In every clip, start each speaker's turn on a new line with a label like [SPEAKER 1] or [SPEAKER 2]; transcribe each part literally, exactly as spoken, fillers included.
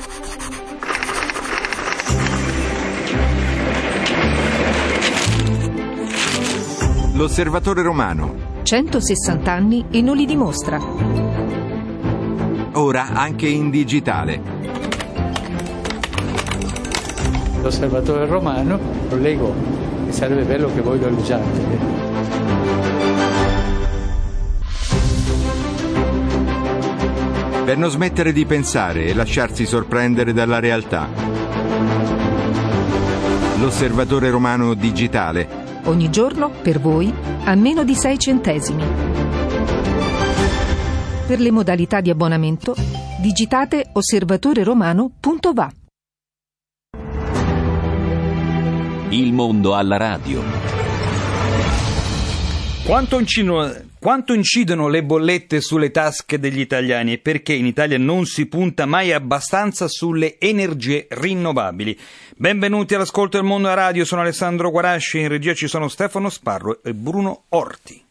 [SPEAKER 1] L'Osservatore Romano.
[SPEAKER 2] centosessanta anni e non li dimostra.
[SPEAKER 1] Ora anche in digitale.
[SPEAKER 3] L'Osservatore Romano lo leggo e sarebbe bello che voi lo leggiate.
[SPEAKER 1] Per non smettere di pensare e lasciarsi sorprendere dalla realtà. L'Osservatore Romano digitale.
[SPEAKER 2] Ogni giorno, per voi, a meno di sei centesimi. Per le modalità di abbonamento, digitate osservatoreromano punto va.
[SPEAKER 4] Il mondo alla radio.
[SPEAKER 5] Quanto incidono, quanto incidono le bollette sulle tasche degli italiani e perché in Italia non si punta mai abbastanza sulle energie rinnovabili? Benvenuti all'ascolto del mondo alla radio, sono Alessandro Guarasci, in regia ci sono Stefano Sparro e Bruno Orti.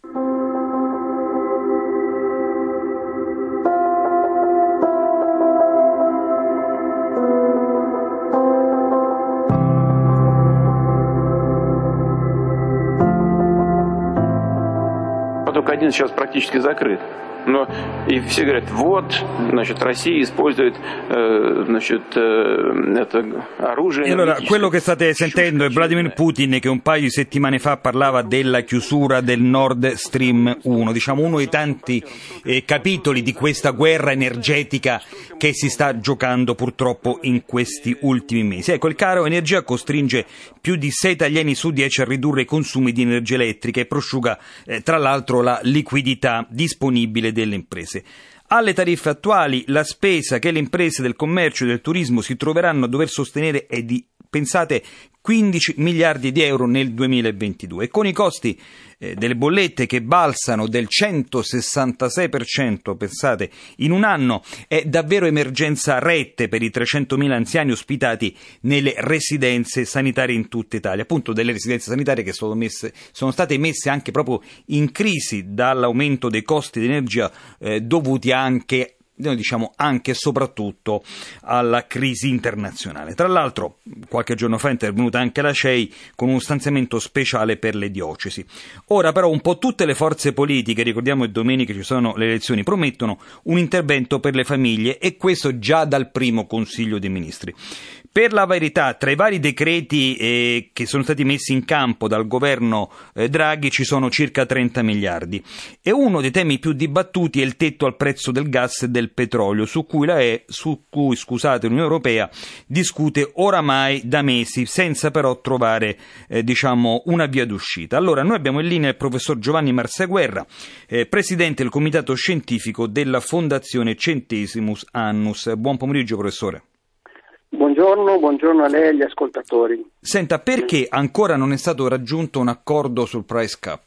[SPEAKER 6] Только один сейчас практически закрыт. Но и все говорят, вот, значит, Россия использует, э, значит, э, это оружие.
[SPEAKER 5] E allora, quello che state sentendo è Vladimir Putin che un paio di settimane fa parlava della chiusura del Nord Stream uno, diciamo uno dei tanti eh, capitoli di questa guerra energetica che si sta giocando purtroppo in questi ultimi mesi. Ecco, il caro energia costringe più di sei italiani su dieci a ridurre i consumi di energia elettrica e prosciuga eh, tra l'altro la liquidità disponibile delle imprese. Alle tariffe attuali la spesa che le imprese del commercio e del turismo si troveranno a dover sostenere è di, pensate, quindici miliardi di euro nel duemilaventidue e con i costi eh, delle bollette che balzano del centosessantasei per cento, pensate, in un anno è davvero emergenza rette per i trecentomila anziani ospitati nelle residenze sanitarie in tutta Italia, appunto delle residenze sanitarie che sono, messe, sono state messe anche proprio in crisi dall'aumento dei costi di energia eh, dovuti anche noi diciamo anche e soprattutto alla crisi internazionale. Tra l'altro qualche giorno fa è intervenuta anche la C E I con uno stanziamento speciale per le diocesi. Ora però un po' tutte le forze politiche, ricordiamo che domenica ci sono le elezioni, promettono un intervento per le famiglie e questo già dal primo Consiglio dei Ministri. Per la verità, tra i vari decreti eh, che sono stati messi in campo dal governo eh, Draghi ci sono circa trenta miliardi e uno dei temi più dibattuti è il tetto al prezzo del gas e del petrolio, su cui la E, su cui scusate, l'Unione Europea discute oramai da mesi senza però trovare eh, diciamo una via d'uscita. Allora noi abbiamo in linea il professor Giovanni Marsaguerra, eh, presidente del comitato scientifico della Fondazione Centesimus Annus. Buon pomeriggio professore.
[SPEAKER 7] Buongiorno, buongiorno a lei e agli ascoltatori.
[SPEAKER 5] Senta, perché ancora non è stato raggiunto un accordo sul price cap?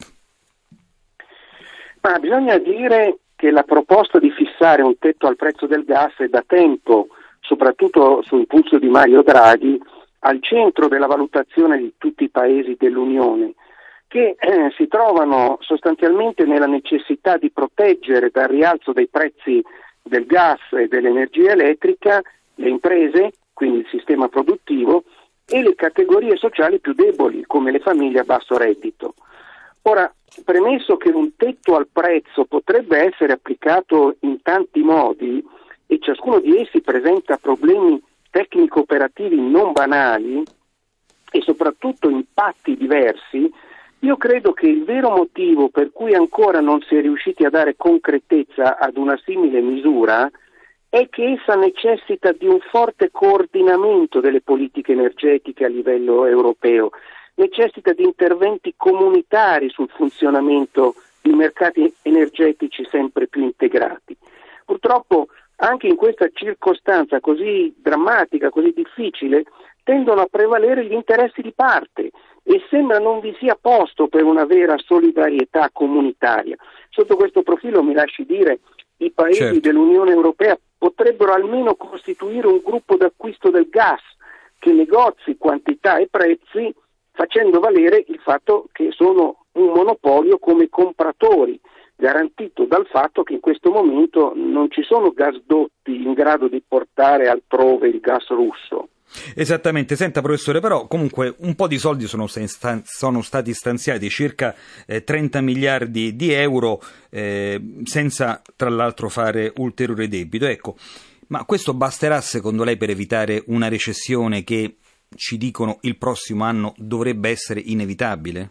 [SPEAKER 7] Ma bisogna dire che la proposta di fissare un tetto al prezzo del gas è da tempo, soprattutto su impulso di Mario Draghi, al centro della valutazione di tutti i paesi dell'Unione, che eh, si trovano sostanzialmente nella necessità di proteggere dal rialzo dei prezzi del gas e dell'energia elettrica le imprese, quindi il sistema produttivo, e le categorie sociali più deboli, come le famiglie a basso reddito. Ora, premesso che un tetto al prezzo potrebbe essere applicato in tanti modi e ciascuno di essi presenta problemi tecnico-operativi non banali e soprattutto impatti diversi, io credo che il vero motivo per cui ancora non si è riusciti a dare concretezza ad una simile misura è che essa necessita di un forte coordinamento delle politiche energetiche a livello europeo, necessita di interventi comunitari sul funzionamento di mercati energetici sempre più integrati. Purtroppo anche in questa circostanza così drammatica, così difficile, tendono a prevalere gli interessi di parte e sembra non vi sia posto per una vera solidarietà comunitaria. Sotto questo profilo mi lasci dire i paesi certo. dell'Unione Europea potrebbero almeno costituire un gruppo d'acquisto del gas che negozi quantità e prezzi facendo valere il fatto che sono un monopolio come compratori, garantito dal fatto che in questo momento non ci sono gasdotti in grado di portare altrove il gas russo.
[SPEAKER 5] Esattamente, senta professore, però comunque un po' di soldi sono, stan- sono stati stanziati, circa eh, trenta miliardi di euro, eh, senza tra l'altro fare ulteriore debito. Ecco, ma questo basterà secondo lei per evitare una recessione che, ci dicono, il prossimo anno dovrebbe essere inevitabile?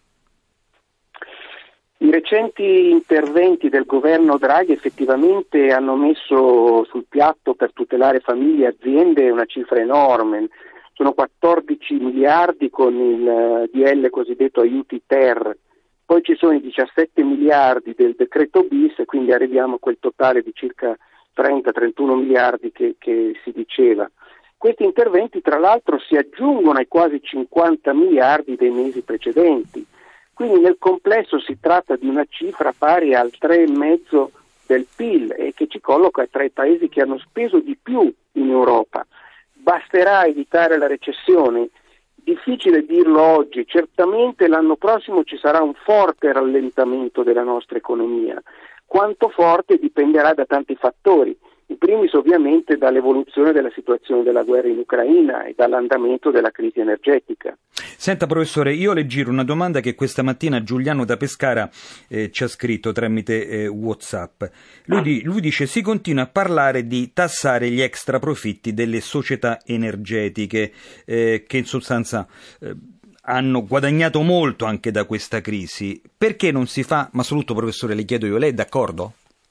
[SPEAKER 7] I recenti interventi del governo Draghi effettivamente hanno messo sul piatto per tutelare famiglie e aziende una cifra enorme. Sono quattordici miliardi con il D L cosiddetto aiuti ter, poi ci sono i diciassette miliardi del decreto bis, e quindi arriviamo a quel totale di circa trenta trentuno miliardi che, che si diceva. Questi interventi tra l'altro si aggiungono ai quasi cinquanta miliardi dei mesi precedenti. Quindi nel complesso si tratta di una cifra pari al tre virgola cinque del P I L e che ci colloca tra i paesi che hanno speso di più in Europa. Basterà evitare la recessione? Difficile dirlo oggi, certamente l'anno prossimo ci sarà un forte rallentamento della nostra economia. Quanto forte dipenderà da tanti fattori. In primis ovviamente dall'evoluzione della situazione della guerra in Ucraina e dall'andamento della crisi energetica.
[SPEAKER 5] Senta professore, io le giro una domanda che questa mattina Giuliano da Pescara eh, ci ha scritto tramite eh, WhatsApp. Lui, di, lui dice: si continua a parlare di tassare gli extra profitti delle società energetiche eh, che in sostanza eh, hanno guadagnato molto anche da questa crisi. Perché non si fa? Ma soprattutto professore, le chiedo io, lei è d'accordo?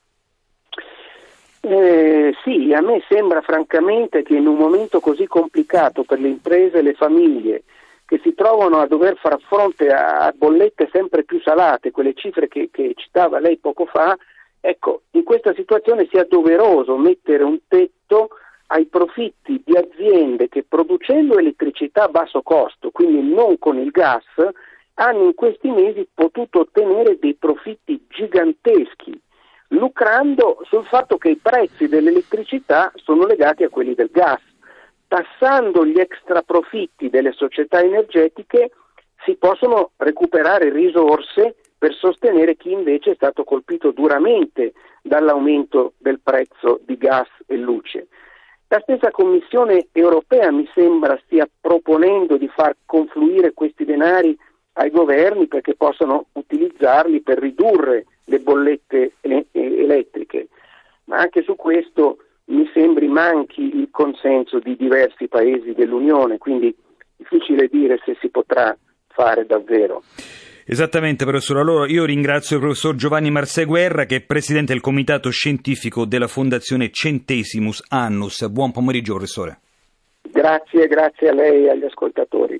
[SPEAKER 7] Eh, sì, a me sembra francamente che in un momento così complicato per le imprese e le famiglie, che si trovano a dover far fronte a bollette sempre più salate, quelle cifre che, che citava lei poco fa, ecco, in questa situazione sia doveroso mettere un tetto ai profitti di aziende che, producendo elettricità a basso costo, quindi non con il gas, hanno in questi mesi potuto ottenere dei profitti giganteschi, lucrando sul fatto che i prezzi dell'elettricità sono legati a quelli del gas. Tassando gli extra profitti delle società energetiche si possono recuperare risorse per sostenere chi invece è stato colpito duramente dall'aumento del prezzo di gas e luce. La stessa Commissione europea mi sembra stia proponendo di far confluire questi denari ai governi perché possano utilizzarli per ridurre le bollette elettriche, ma anche su questo mi sembri manchi il consenso di diversi paesi dell'Unione, quindi difficile dire se si potrà fare davvero.
[SPEAKER 5] Esattamente professore, allora io ringrazio il professor Giovanni Marseguerra, che è presidente del comitato scientifico della Fondazione Centesimus Annus. Buon pomeriggio professore.
[SPEAKER 7] Grazie, grazie a lei e agli ascoltatori.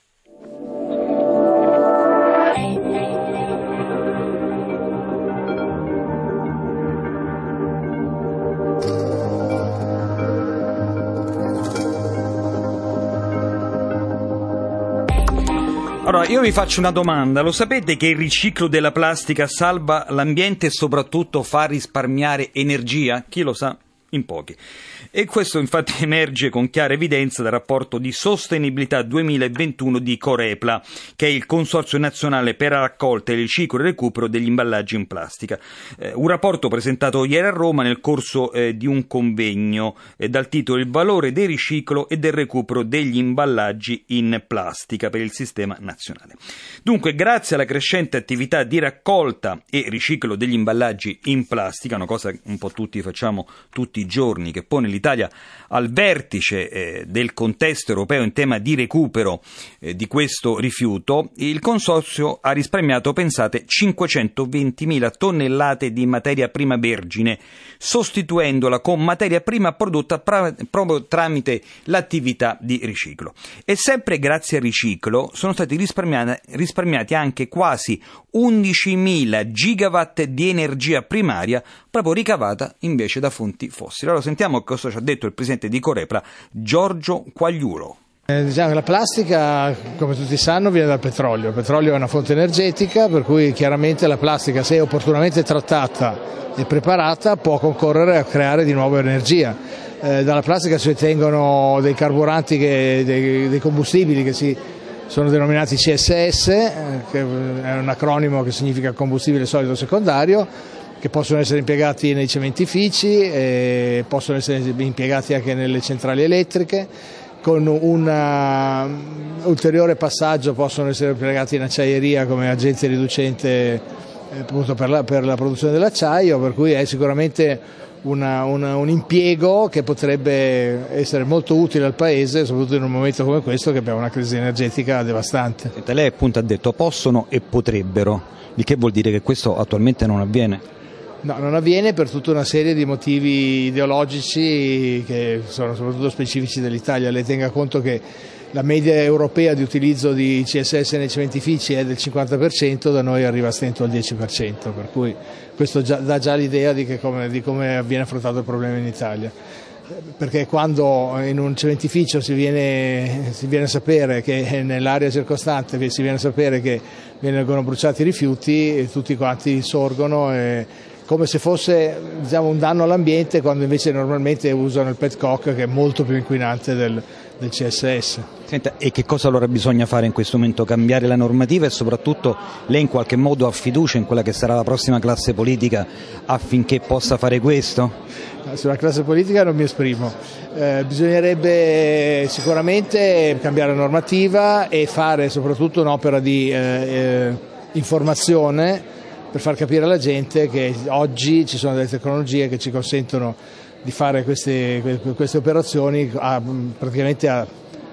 [SPEAKER 5] Allora, io vi faccio una domanda. Lo sapete che il riciclo della plastica salva l'ambiente e soprattutto fa risparmiare energia? Chi lo sa? In pochi. E questo infatti emerge con chiara evidenza dal rapporto di sostenibilità duemilaventuno di Corepla, che è il Consorzio Nazionale per la raccolta, il riciclo e il recupero degli imballaggi in plastica. Eh, un rapporto presentato ieri a Roma nel corso eh, di un convegno eh, dal titolo Il valore del riciclo e del recupero degli imballaggi in plastica per il sistema nazionale. Dunque, grazie alla crescente attività di raccolta e riciclo degli imballaggi in plastica, una cosa che un po' tutti facciamo tutti i giorni, che pone l'Italia al vertice eh, del contesto europeo in tema di recupero eh, di questo rifiuto, il consorzio ha risparmiato, pensate, cinquecentoventimila tonnellate di materia prima vergine, sostituendola con materia prima prodotta pra- proprio tramite l'attività di riciclo. E sempre grazie al riciclo sono stati risparmiati, risparmiati anche quasi undicimila gigawatt di energia primaria, proprio ricavata invece da fonti fossili. Allora sentiamo cosa ci ha detto il presidente di Corepla, Giorgio Quagliulo.
[SPEAKER 8] Eh, diciamo che la plastica, come tutti sanno, viene dal petrolio. Il petrolio è una fonte energetica, per cui chiaramente la plastica, se opportunamente trattata e preparata, può concorrere a creare di nuovo energia. Eh, dalla plastica si ottengono dei carburanti, che, dei, dei combustibili che si sono denominati C S S, che è un acronimo che significa combustibile solido secondario, che possono essere impiegati nei cementifici, e possono essere impiegati anche nelle centrali elettriche. Con un ulteriore passaggio possono essere impiegati in acciaieria come agente riducente appunto per la, per la produzione dell'acciaio, per cui è sicuramente Una, una, un impiego che potrebbe essere molto utile al Paese, soprattutto in un momento come questo che abbiamo una crisi energetica devastante.
[SPEAKER 5] Senta, lei appunto ha detto possono e potrebbero, il che vuol dire che questo attualmente non avviene?
[SPEAKER 8] No, non avviene per tutta una serie di motivi ideologici che sono soprattutto specifici dell'Italia. Lei tenga conto che la media europea di utilizzo di C S S nei cementifici è del cinquanta per cento, da noi arriva a stento al dieci per cento, per cui questo già, dà già l'idea di, che come, di come viene affrontato il problema in Italia. Perché quando in un cementificio si viene, si viene a sapere che nell'area circostante si viene a sapere che vengono bruciati rifiuti, tutti quanti sorgono, e, come se fosse, diciamo, un danno all'ambiente, quando invece normalmente usano il pet coke, che è molto più inquinante del, del C S S.
[SPEAKER 5] Senta, e che cosa allora bisogna fare in questo momento? Cambiare la normativa, e soprattutto lei in qualche modo ha fiducia in quella che sarà la prossima classe politica affinché possa fare questo?
[SPEAKER 8] Sulla classe politica non mi esprimo. Eh, bisognerebbe sicuramente cambiare la normativa e fare soprattutto un'opera di eh, eh, informazione per far capire alla gente che oggi ci sono delle tecnologie che ci consentono di fare queste, queste operazioni a, praticamente a,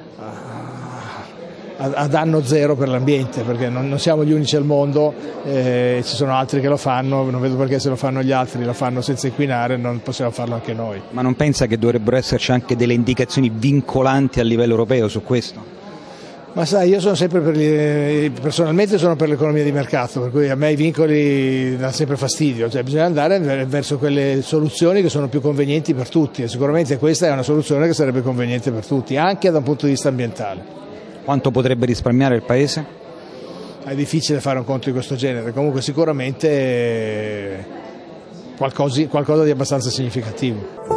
[SPEAKER 8] a, a danno zero per l'ambiente, perché non, non siamo gli unici al mondo, eh, ci sono altri che lo fanno, non vedo perché se lo fanno gli altri, lo fanno senza inquinare, non possiamo farlo anche noi.
[SPEAKER 5] Ma non pensa che dovrebbero esserci anche delle indicazioni vincolanti a livello europeo su questo?
[SPEAKER 8] Ma sai, io sono sempre per gli, personalmente sono per l'economia di mercato, per cui a me i vincoli danno sempre fastidio, cioè bisogna andare verso quelle soluzioni che sono più convenienti per tutti, e sicuramente questa è una soluzione che sarebbe conveniente per tutti, anche da un punto di vista ambientale.
[SPEAKER 5] Quanto potrebbe risparmiare il Paese?
[SPEAKER 8] È difficile fare un conto di questo genere, comunque sicuramente qualcosa, qualcosa di abbastanza significativo.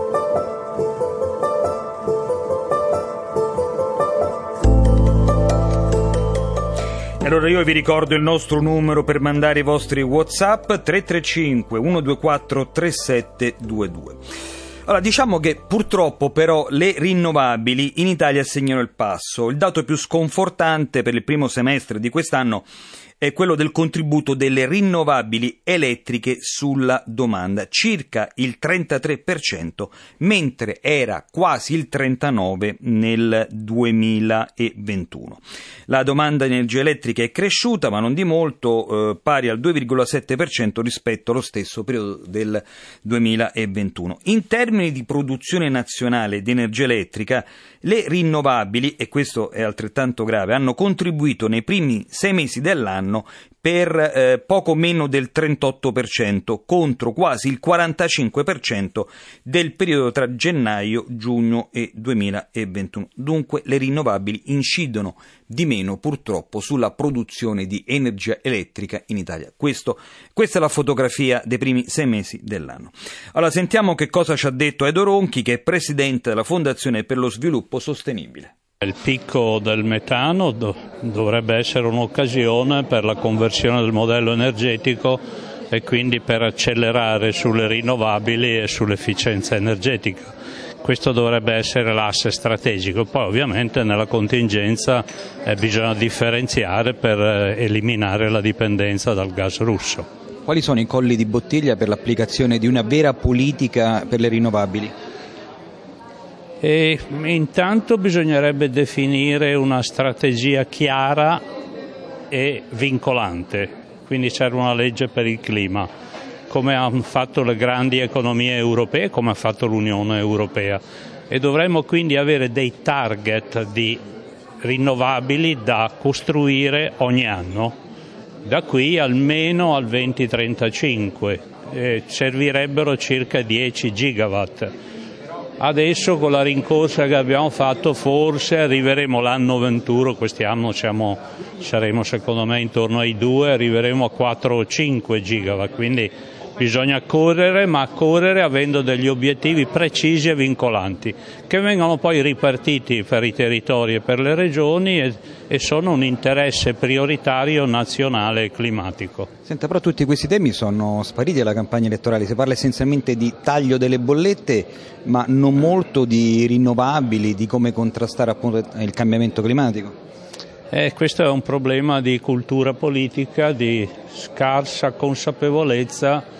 [SPEAKER 5] Allora io vi ricordo il nostro numero per mandare i vostri WhatsApp: tre tre cinque uno due quattro tre sette due due. Allora, diciamo che purtroppo però le rinnovabili in Italia segnano il passo. Il dato più sconfortante per il primo semestre di quest'anno è quello del contributo delle rinnovabili elettriche sulla domanda, circa il trentatré per cento, mentre era quasi il trentanove per cento nel duemilaventuno. La domanda di energia elettrica è cresciuta, ma non di molto, eh, pari al due virgola sette per cento rispetto allo stesso periodo del duemilaventuno. In termini di produzione nazionale di energia elettrica, le rinnovabili, e questo è altrettanto grave, hanno contribuito nei primi sei mesi dell'anno per eh, poco meno del trentotto per cento contro quasi il quarantacinque per cento del periodo tra gennaio, giugno e duemilaventuno. Dunque le rinnovabili incidono di meno purtroppo sulla produzione di energia elettrica in Italia. Questo, questa è la fotografia dei primi sei mesi dell'anno. Allora sentiamo che cosa ci ha detto Edo Ronchi, che è presidente della Fondazione per lo Sviluppo Sostenibile.
[SPEAKER 9] Il picco del metano do- dovrebbe essere un'occasione per la conversione del modello energetico e quindi per accelerare sulle rinnovabili e sull'efficienza energetica. Questo dovrebbe essere l'asse strategico. Poi ovviamente nella contingenza eh, bisogna differenziare per eh, eliminare la dipendenza dal gas russo.
[SPEAKER 5] Quali sono i colli di bottiglia per l'applicazione di una vera politica per le rinnovabili?
[SPEAKER 9] E intanto bisognerebbe definire una strategia chiara e vincolante, quindi serve una legge per il clima, come hanno fatto le grandi economie europee, come ha fatto l'Unione Europea, e dovremmo quindi avere dei target di rinnovabili da costruire ogni anno, da qui almeno al duemilatrentacinque, eh, servirebbero circa dieci gigawatt. Adesso con la rincorsa che abbiamo fatto forse arriveremo l'anno venturo, quest'anno siamo, saremo secondo me intorno ai due, arriveremo a quattro o cinque gigawatt, quindi Bisogna correre, ma correre avendo degli obiettivi precisi e vincolanti, che vengono poi ripartiti per i territori e per le regioni e, e sono un interesse prioritario nazionale e climatico.
[SPEAKER 10] Senta, però tutti questi temi sono spariti alla campagna elettorale, si parla essenzialmente di taglio delle bollette, ma non molto di rinnovabili, di come contrastare appunto il cambiamento climatico.
[SPEAKER 9] Eh, questo è un problema di cultura politica, di scarsa consapevolezza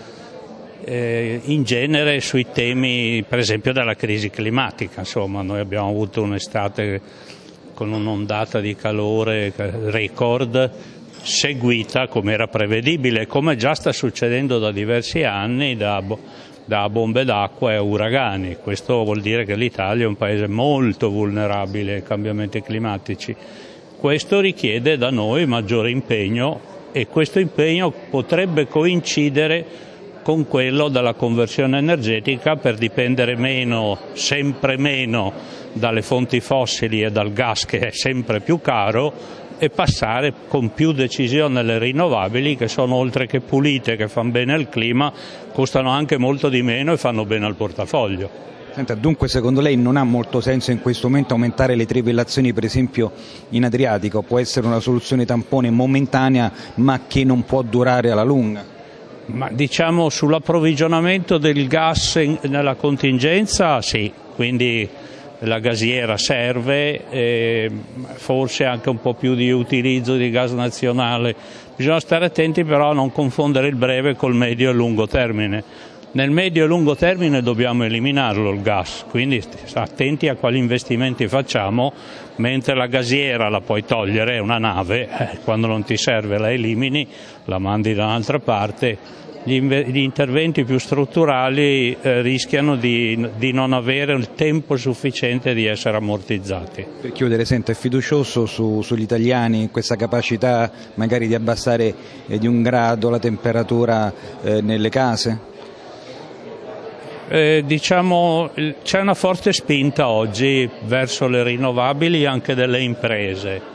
[SPEAKER 9] eh, in genere sui temi, per esempio, della crisi climatica. Insomma, noi abbiamo avuto un'estate con un'ondata di calore record, seguita, come era prevedibile, come già sta succedendo da diversi anni, da, da bombe d'acqua e uragani. Questo vuol dire che l'Italia è un paese molto vulnerabile ai cambiamenti climatici. Questo richiede da noi maggiore impegno e questo impegno potrebbe coincidere con quello della conversione energetica per dipendere meno, sempre meno, dalle fonti fossili e dal gas che è sempre più caro e passare con più decisione alle rinnovabili che sono oltre che pulite, che fanno bene al clima, costano anche molto di meno e fanno bene al portafoglio.
[SPEAKER 10] Senta, dunque secondo lei non ha molto senso in questo momento aumentare le trivellazioni per esempio in Adriatico? Può essere una soluzione tampone momentanea ma che non può durare alla lunga?
[SPEAKER 9] Ma diciamo sull'approvvigionamento del gas in, nella contingenza sì, quindi la gasiera serve, eh, forse anche un po' più di utilizzo di gas nazionale. Bisogna stare attenti però a non confondere il breve col medio e lungo termine. Nel medio e lungo termine dobbiamo eliminarlo il gas, quindi attenti a quali investimenti facciamo, mentre la gasiera la puoi togliere, è una nave, eh, quando non ti serve la elimini, la mandi da un'altra parte. Gli, gli interventi più strutturali eh, rischiano di, di non avere il tempo sufficiente di essere ammortizzati.
[SPEAKER 10] Per chiudere, senta, è fiducioso su, sugli italiani questa capacità magari di abbassare eh, di un grado la temperatura eh, nelle case?
[SPEAKER 9] Eh, diciamo c'è una forte spinta oggi verso le rinnovabili anche delle imprese.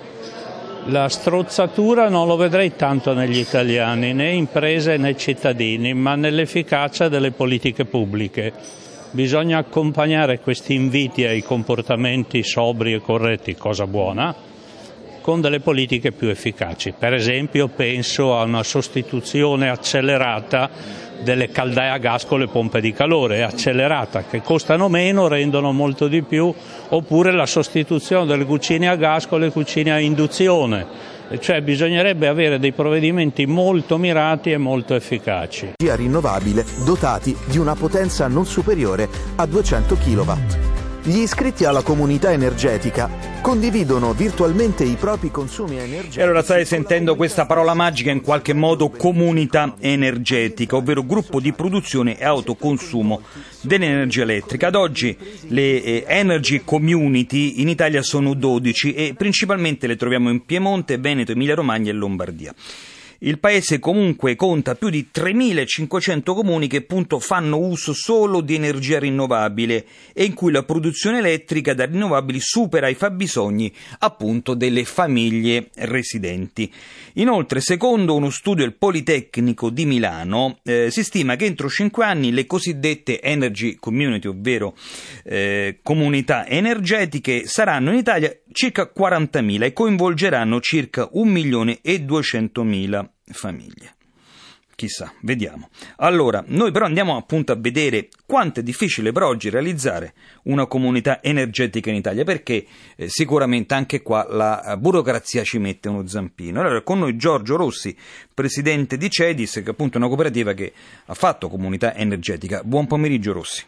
[SPEAKER 9] La strozzatura non lo vedrei tanto negli italiani, né imprese né cittadini, ma nell'efficacia delle politiche pubbliche. Bisogna accompagnare questi inviti ai comportamenti sobri e corretti, cosa buona, con delle politiche più efficaci. Per esempio penso a una sostituzione accelerata delle caldaie a gas con le pompe di calore, accelerata, che costano meno, rendono molto di più, oppure la sostituzione delle cucine a gas con le cucine a induzione. Cioè bisognerebbe avere dei provvedimenti molto mirati e molto efficaci.
[SPEAKER 11] Rinnovabile dotati di una potenza non superiore a duecento chilowatt. Gli iscritti alla comunità energetica condividono virtualmente i propri consumi energetici.
[SPEAKER 5] E allora state sentendo questa parola magica, in qualche modo comunità energetica, ovvero gruppo di produzione e autoconsumo dell'energia elettrica. Ad oggi le eh, Energy Community in Italia sono dodici e principalmente le troviamo in Piemonte, Veneto, Emilia-Romagna e Lombardia. Il paese comunque conta più di tremilacinquecento comuni che appunto fanno uso solo di energia rinnovabile e in cui la produzione elettrica da rinnovabili supera i fabbisogni appunto delle famiglie residenti. Inoltre, secondo uno studio del Politecnico di Milano, eh, si stima che entro cinque anni le cosiddette Energy Community, ovvero eh, comunità energetiche, saranno in Italia circa quarantamila e coinvolgeranno circa un milione e duecentomila famiglie. Chissà, vediamo. Allora, noi però andiamo appunto a vedere quanto è difficile per oggi realizzare una comunità energetica in Italia, perché eh, sicuramente anche qua la burocrazia ci mette uno zampino. Allora, con noi Giorgio Rossi, presidente di Cedis, che appunto è una cooperativa che ha fatto comunità energetica. Buon pomeriggio Rossi.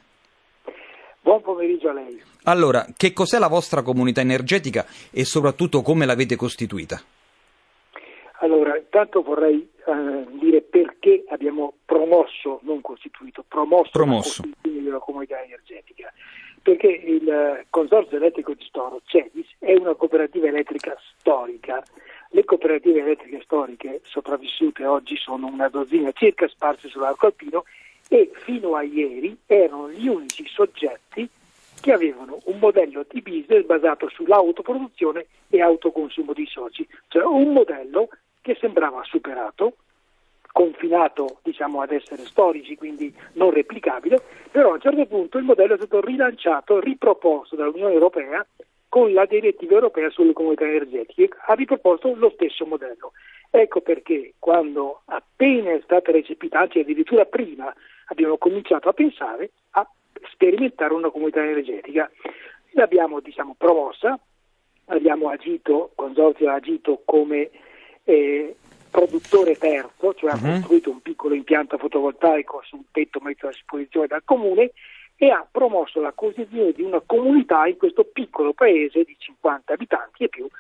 [SPEAKER 12] Buon pomeriggio a lei.
[SPEAKER 5] Allora, che cos'è la vostra comunità energetica e soprattutto come l'avete costituita?
[SPEAKER 12] Allora, intanto vorrei eh, dire perché abbiamo promosso, non costituito, promosso, promosso. la costituzione della comunità energetica. Perché il Consorzio Elettrico di Storo, Cedis, è una cooperativa elettrica storica. Le cooperative elettriche storiche sopravvissute oggi sono una dozzina circa sparse sull'arco alpino e fino a ieri erano gli unici soggetti che avevano un modello di business basato sull'autoproduzione e autoconsumo di soci, cioè un modello che sembrava superato, confinato, diciamo, ad essere storici, quindi non replicabile, però a un certo punto il modello è stato rilanciato, riproposto dall'Unione Europea con la direttiva europea sulle comunità energetiche, ha riproposto lo stesso modello. Ecco perché quando appena è stata recepita, anzi addirittura prima, abbiamo cominciato a pensare a sperimentare una comunità energetica. L'abbiamo, diciamo, promossa, abbiamo agito, il Consorzio ha agito come eh, produttore terzo, cioè uh-huh. ha costruito un piccolo impianto fotovoltaico su un tetto messo a disposizione dal comune e ha promosso la costituzione di una comunità in questo piccolo paese di cinquanta abitanti e più,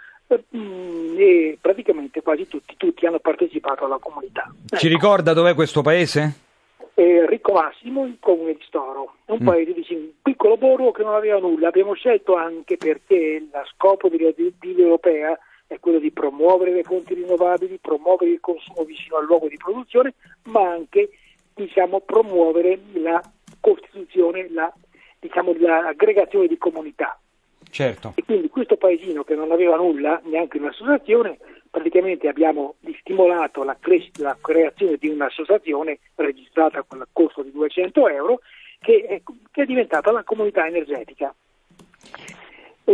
[SPEAKER 12] e praticamente quasi tutti, tutti hanno partecipato alla comunità.
[SPEAKER 5] Ci
[SPEAKER 12] ecco.
[SPEAKER 5] ricorda dov'è questo paese?
[SPEAKER 12] Eh, Ricco Massimo, il comune di Storo, un mm. paese vicino, un piccolo borgo che non aveva nulla. Abbiamo scelto anche perché lo scopo della direttiva europea è quello di promuovere le fonti rinnovabili, promuovere il consumo vicino al luogo di produzione, ma anche, diciamo, promuovere la costituzione, la, diciamo, l'aggregazione di comunità.
[SPEAKER 5] Certo.
[SPEAKER 12] E quindi questo paesino che non aveva nulla, neanche un'associazione, praticamente abbiamo stimolato la, cres- la creazione di un'associazione registrata con il costo di duecento euro che è, che è diventata la comunità energetica. E,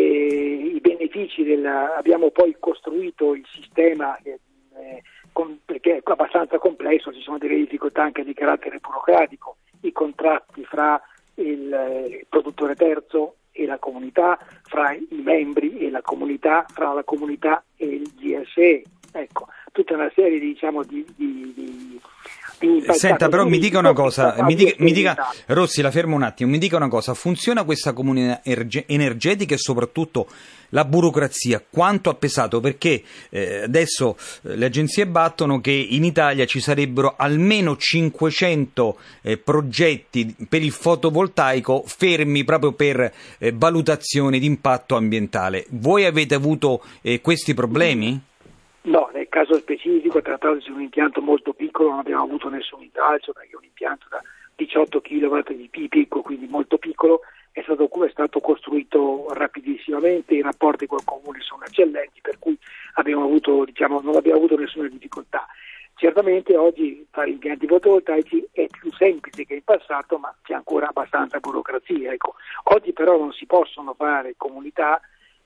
[SPEAKER 12] e i benefici della, abbiamo poi costruito il sistema eh, con, perché è abbastanza complesso, ci sono delle difficoltà anche di carattere burocratico, i contratti fra il, il produttore terzo e la comunità, fra i membri e la comunità, fra la comunità e il G S E, ecco, tutta una serie diciamo di, di, di, di
[SPEAKER 5] Senta, però mi dica una cosa, mi dica, mi dica, Rossi, la fermo un attimo, mi dica una cosa, funziona questa comunità energetica e soprattutto la burocrazia, quanto ha pesato? Perché eh, adesso eh, le agenzie battono che in Italia ci sarebbero almeno cinquecento eh, progetti per il fotovoltaico fermi proprio per eh, valutazione di impatto ambientale. Voi avete avuto eh, questi problemi?
[SPEAKER 12] No, nel caso specifico, trattandosi di un impianto molto piccolo, non abbiamo avuto nessun intralcio, perché è un impianto da diciotto chilowatt di picco, quindi molto piccolo, è stato, è stato costruito rapidissimamente, i rapporti col comune sono eccellenti, per cui abbiamo avuto, diciamo, non abbiamo avuto nessuna difficoltà. Certamente oggi fare impianti fotovoltaici è più semplice che in passato, ma c'è ancora abbastanza burocrazia. Ecco. Oggi però non si possono fare comunità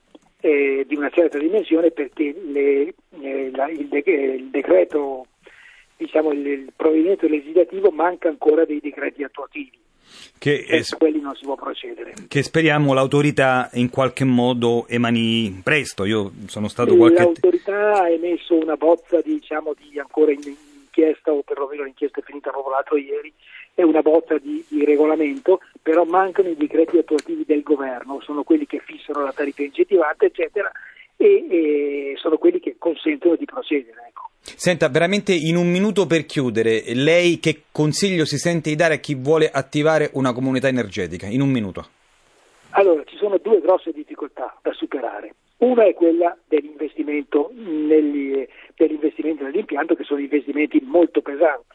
[SPEAKER 12] eh, di una certa dimensione perché le, eh, la, il, de- il decreto, diciamo il, il provvedimento legislativo manca ancora dei decreti attuativi.
[SPEAKER 5] Che,
[SPEAKER 12] eh, quelli non si può procedere.
[SPEAKER 5] Che speriamo l'autorità in qualche modo emani presto. Io sono stato qualche
[SPEAKER 12] l'autorità ha emesso una bozza di, diciamo, di ancora in inchiesta, o perlomeno l'inchiesta è finita proprio l'altro ieri, è una bozza di, di regolamento, però mancano i decreti attuativi del governo, sono quelli che fissano la tariffa incentivata eccetera e, e sono quelli che consentono di procedere, ecco.
[SPEAKER 5] Senta, veramente in un minuto per chiudere, lei che consiglio si sente di dare a chi vuole attivare una comunità energetica? In un minuto.
[SPEAKER 12] Allora, ci sono due grosse difficoltà da superare. Una è quella dell'investimento, negli, dell'investimento nell'impianto, che sono investimenti molto pesanti,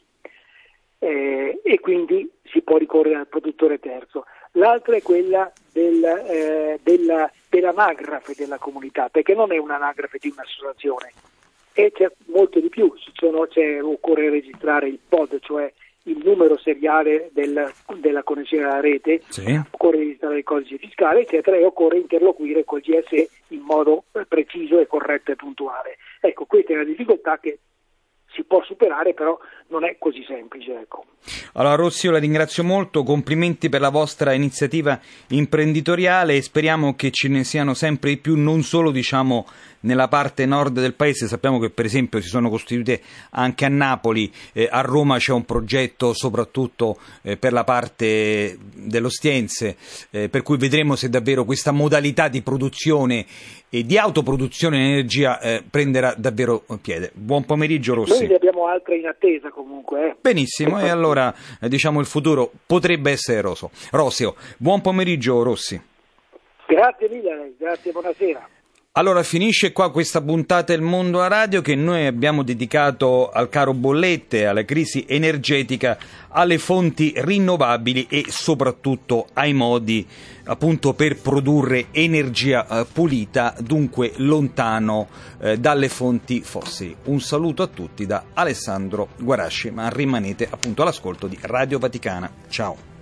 [SPEAKER 12] eh, e quindi si può ricorrere al produttore terzo. L'altra è quella del, eh, della, dell'anagrafe della comunità, perché non è un'anagrafe di un'associazione. E c'è molto di più, ci sono, c'è, occorre registrare il P O D, cioè il numero seriale del, della connessione alla rete, sì. Occorre registrare il codice fiscale, eccetera, e occorre interloquire col G S E in modo preciso e corretto e puntuale. Ecco, questa è una difficoltà che si può superare, però non è così semplice, ecco.
[SPEAKER 5] Allora Rossi, io la ringrazio molto, complimenti per la vostra iniziativa imprenditoriale e speriamo che ce ne siano sempre di più, non solo diciamo nella parte nord del paese. Sappiamo che per esempio si sono costituite anche a Napoli, eh, a Roma c'è un progetto soprattutto eh, per la parte dell'Ostiense, eh, per cui vedremo se davvero questa modalità di produzione e di autoproduzione di energia eh, prenderà davvero piede. Buon pomeriggio Rossi.
[SPEAKER 12] Noi ne abbiamo altre in attesa comunque. Eh.
[SPEAKER 5] Benissimo, e allora eh, diciamo il futuro potrebbe essere roso. Roseo. Buon pomeriggio Rossi.
[SPEAKER 12] Grazie mille, grazie, buonasera.
[SPEAKER 5] Allora finisce qua questa puntata del Mondo a Radio che noi abbiamo dedicato al caro bollette, alla crisi energetica, alle fonti rinnovabili e soprattutto ai modi appunto per produrre energia eh, pulita, dunque lontano eh, dalle fonti fossili. Un saluto a tutti da Alessandro Guarasci, ma rimanete appunto all'ascolto di Radio Vaticana. Ciao.